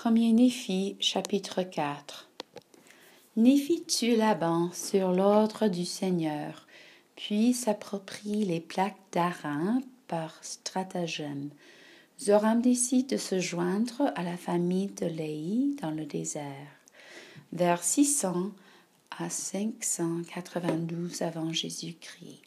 1er Néphi, chapitre 4. Néphi tue Laban sur l'ordre du Seigneur, puis s'approprie les plaques d'Aram par stratagème. Zoram décide de se joindre à la famille de Léhi dans le désert, vers 600 à 592 avant Jésus-Christ.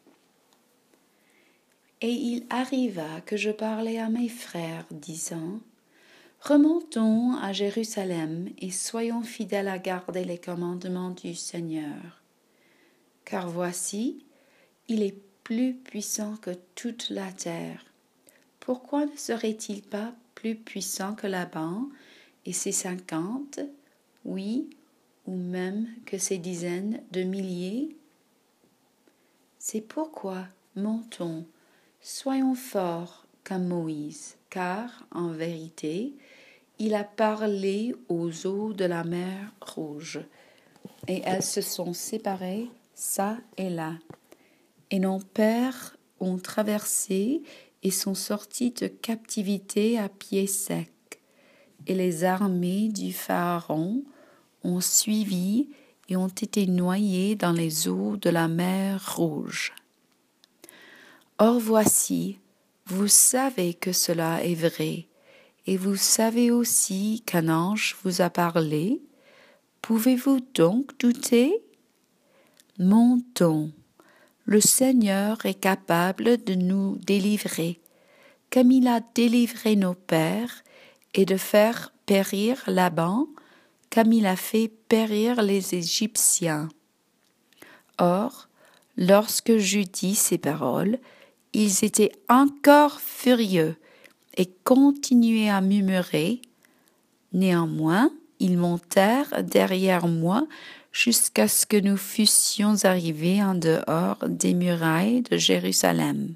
Et il arriva que je parlais à mes frères, disant: Remontons à Jérusalem et soyons fidèles à garder les commandements du Seigneur. Car voici, il est plus puissant que toute la terre. Pourquoi ne serait-il pas plus puissant que Laban et ses 50, oui, ou même que ses dizaines de milliers? C'est pourquoi montons, soyons forts comme Moïse, car, en vérité, il a parlé aux eaux de la mer Rouge, et elles se sont séparées çà et là. Et nos pères ont traversé et sont sortis de captivité à pied sec. Et les armées du Pharaon ont suivi et ont été noyées dans les eaux de la mer Rouge. Or voici, vous savez que cela est vrai, et vous savez aussi qu'un ange vous a parlé. Pouvez-vous donc douter? Montons. Le Seigneur est capable de nous délivrer, comme il a délivré nos pères, et de faire périr Laban, comme il a fait périr les Égyptiens. Or, lorsque j'eus dit ces paroles, ils étaient encore furieux et continuaient à murmurer. Néanmoins, ils montèrent derrière moi jusqu'à ce que nous fussions arrivés en dehors des murailles de Jérusalem.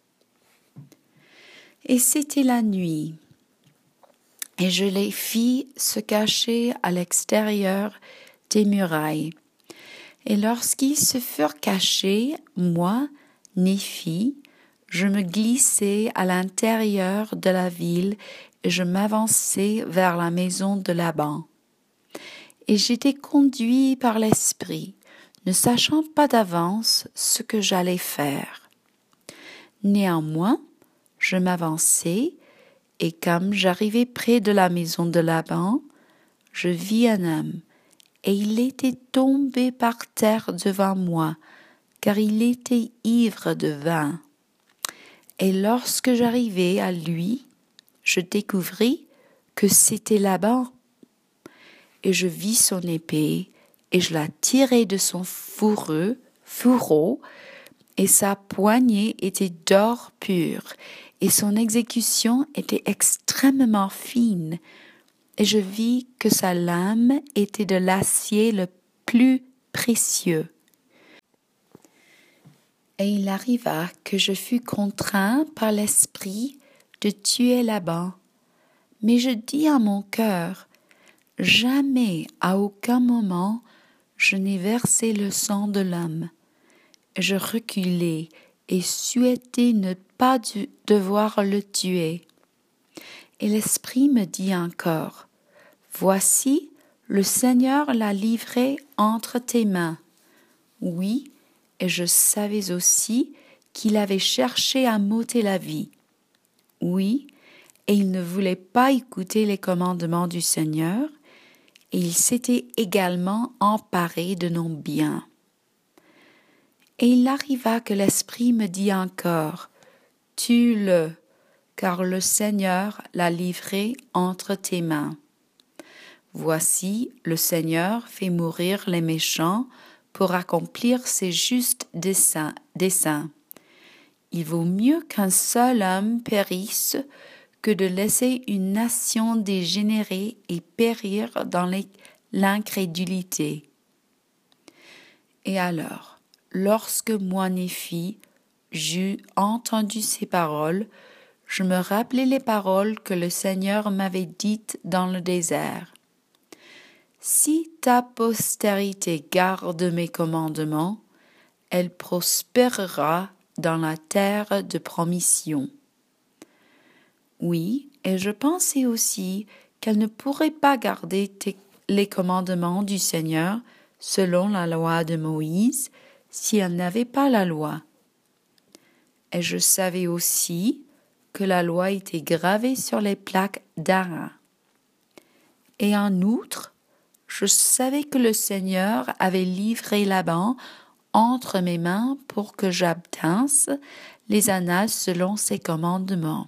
Et c'était la nuit, et je les fis se cacher à l'extérieur des murailles. Et lorsqu'ils se furent cachés, moi, Néphi, je me glissai à l'intérieur de la ville et je m'avançai vers la maison de Laban. Et j'étais conduit par l'Esprit, ne sachant pas d'avance ce que j'allais faire. Néanmoins, je m'avançai, et comme j'arrivai près de la maison de Laban, je vis un homme, et il était tombé par terre devant moi, car il était ivre de vin. Et lorsque j'arrivai à lui, je découvris que c'était Laban. Et je vis son épée, et je la tirai de son fourreau, et sa poignée était d'or pur, et son exécution était extrêmement fine. Et je vis que sa lame était de l'acier le plus précieux. Et il arriva que je fus contraint par l'Esprit de tuer Laban. Mais je dis en mon cœur: jamais, à aucun moment, je n'ai versé le sang de l'homme. Je reculai et souhaitai ne pas devoir le tuer. Et l'Esprit me dit encore: voici, le Seigneur l'a livré entre tes mains. Oui, et je savais aussi qu'il avait cherché à m'ôter la vie. Oui, et il ne voulait pas écouter les commandements du Seigneur, et il s'était également emparé de nos biens. Et il arriva que l'Esprit me dit encore: tue-le, car le Seigneur l'a livré entre tes mains. Voici, le Seigneur fait mourir les méchants pour accomplir ses justes desseins. Il vaut mieux qu'un seul homme périsse que de laisser une nation dégénérer et périr dans l'incrédulité. Et alors, lorsque moi, Néphi, j'eus entendu ces paroles, je me rappelai les paroles que le Seigneur m'avait dites dans le désert. Si ta postérité garde mes commandements, elle prospérera dans la terre de promission. Oui, et je pensais aussi qu'elle ne pourrait pas garder les commandements du Seigneur selon la loi de Moïse si elle n'avait pas la loi. Et je savais aussi que la loi était gravée sur les plaques d'Aaron. Et en outre, je savais que le Seigneur avait livré Laban entre mes mains pour que j'obtinsse les annales selon ses commandements.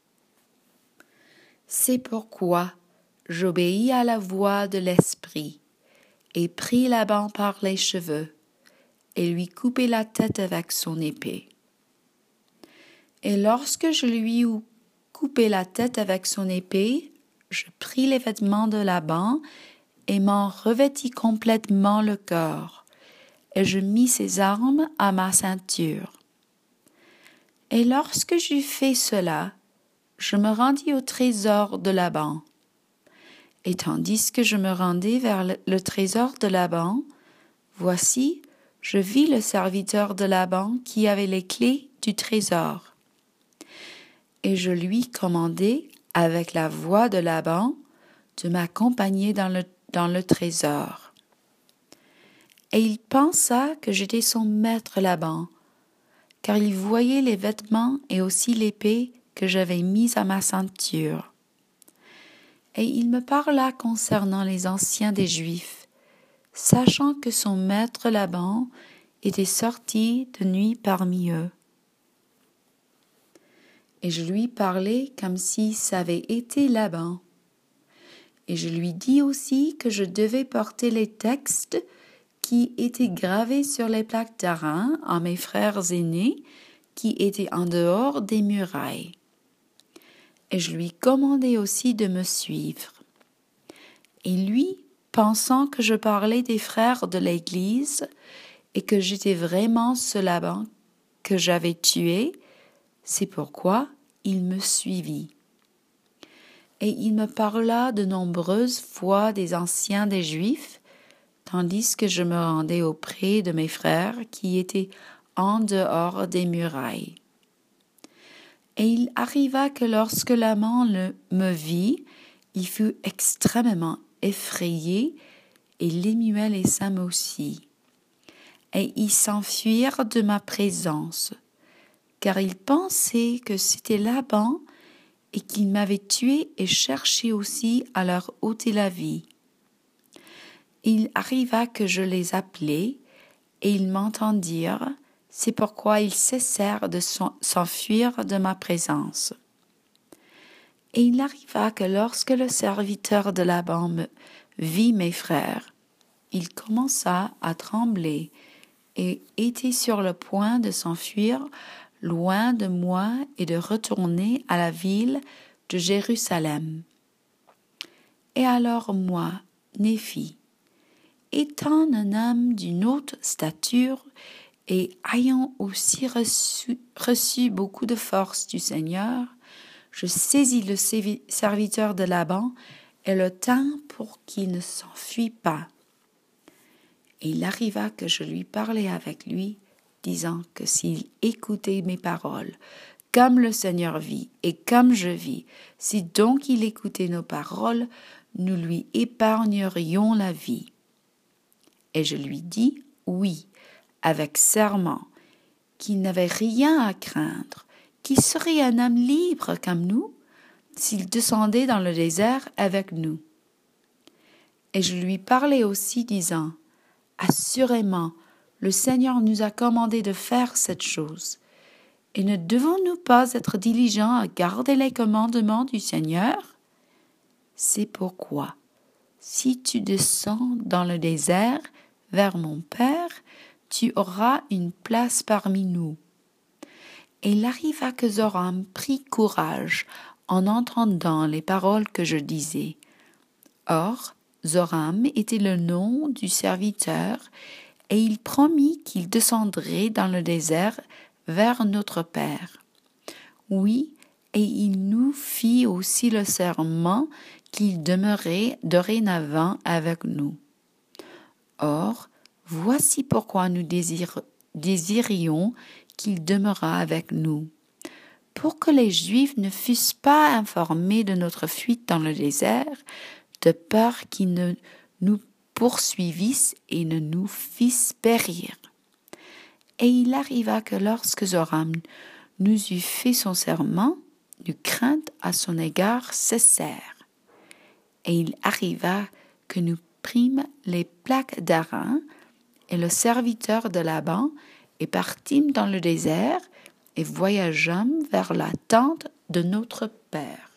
C'est pourquoi j'obéis à la voix de l'Esprit et pris Laban par les cheveux et lui coupai la tête avec son épée. Et lorsque je lui eus coupé la tête avec son épée, je pris les vêtements de Laban et m'en revêtis complètement le corps, et je mis ses armes à ma ceinture. Et lorsque j'eus fait cela, je me rendis au trésor de Laban. Et tandis que je me rendais vers le trésor de Laban, voici, je vis le serviteur de Laban qui avait les clés du trésor. Et je lui commandai, avec la voix de Laban, de m'accompagner dans le trésor. Et il pensa que j'étais son maître Laban, car il voyait les vêtements et aussi l'épée que j'avais mise à ma ceinture. Et il me parla concernant les anciens des Juifs, sachant que son maître Laban était sorti de nuit parmi eux. Et je lui parlais comme si ça avait été Laban. Et je lui dis aussi que je devais porter les textes qui étaient gravés sur les plaques d'Aaron à mes frères aînés qui étaient en dehors des murailles. Et je lui commandai aussi de me suivre. Et lui, pensant que je parlais des frères de l'Église et que j'étais vraiment ce Laban que j'avais tué, c'est pourquoi il me suivit. Et il me parla de nombreuses fois des anciens des Juifs, tandis que je me rendais auprès de mes frères qui étaient en dehors des murailles. Et il arriva que lorsque l'amant me vit, il fut extrêmement effrayé, et Lemuel et Sam aussi. Et ils s'enfuirent de ma présence, car ils pensaient que c'était Laban et qu'il m'avait tué et cherchaient aussi à leur ôter la vie. Il arriva que je les appelai, et ils m'entendirent, c'est pourquoi ils cessèrent de s'enfuir de ma présence. Et il arriva que lorsque le serviteur de Laban vit mes frères, il commença à trembler et était sur le point de s'enfuir loin de moi et de retourner à la ville de Jérusalem. Et alors moi, Néphi, étant un homme d'une haute stature et ayant aussi reçu beaucoup de force du Seigneur, je saisis le serviteur de Laban et le tins pour qu'il ne s'enfuit pas. Et il arriva que je lui parlais avec lui, disant que s'il écoutait mes paroles, comme le Seigneur vit et comme je vis, si donc il écoutait nos paroles, nous lui épargnerions la vie. Et je lui dis oui, avec serment, qu'il n'avait rien à craindre, qu'il serait un homme libre comme nous, s'il descendait dans le désert avec nous. Et je lui parlais aussi, disant, assurément, le Seigneur nous a commandé de faire cette chose. Et ne devons-nous pas être diligents à garder les commandements du Seigneur? C'est pourquoi, si tu descends dans le désert vers mon Père, tu auras une place parmi nous. Et il arriva que Zoram prit courage en entendant les paroles que je disais. Or, Zoram était le nom du serviteur, et il promit qu'il descendrait dans le désert vers notre Père. Oui, et il nous fit aussi le serment qu'il demeurait dorénavant avec nous. Or, voici pourquoi nous désirions qu'il demeurât avec nous, pour que les Juifs ne fussent pas informés de notre fuite dans le désert, de peur qu'ils ne nous poursuivissent et ne nous fissent périr. Et il arriva que lorsque Joram nous eut fait son serment, nos craintes à son égard cessèrent. Et il arriva que nous prîmes les plaques d'Aran et le serviteur de Laban et partîmes dans le désert et voyageâmes vers la tente de notre père.